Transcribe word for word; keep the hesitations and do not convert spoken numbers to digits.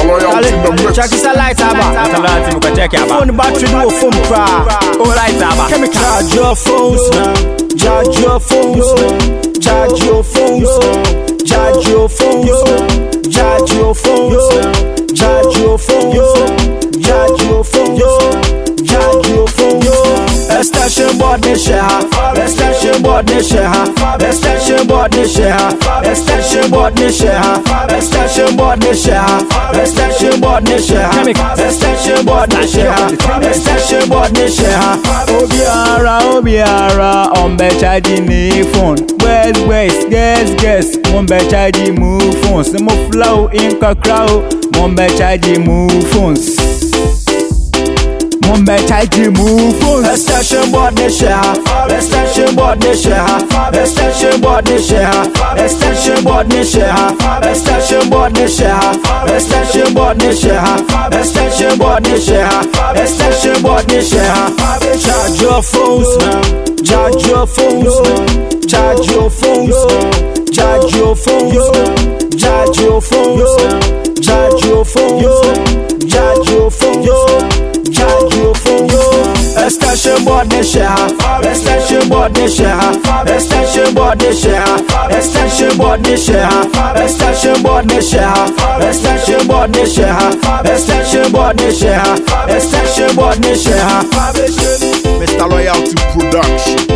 Loyalty in the mix. Check this a light aba. Mister Loyalty, muka check ya ba. Phone battery do a phone cry. Oh, light aba. Chemical. Charge your phones now. Charge your phones now. Charge your phones now. Charge your phones now. Charge your phones now. Charge your phones now. Charge your phones now. Charge your phones now. Extension board ni share. Extension board ni share. Extension board ni share. Extension board ni share. Extension board ni share. Extension board ni share. Extension board ni share. Extension board ni share. Obiara, Obiara, on be charging the phone. West, west, guess, guess. Mon be charging move phones. Mo flow in ka crowd. Mon be charging move phones. Mon be charging move phones. Extension board ni share. Extension board ni share. Extension board ni share. Extension board ni share. Extension board ni share. Extension board ni share. Extension board ni share. Extension board ni share. Charge your phones now. Charge your phones now. Charge your phones now. Charge your phones now. Charge your phones now. Charge your phones now. Charge your phones now. Charge your phones now. Extension board ni share. Extension board ni share. Extension board ni share. Extension board ni share. Extension board ni share. Extension board ni share. Extension board ni share. Extension board ni share. Mister Loyalty Production.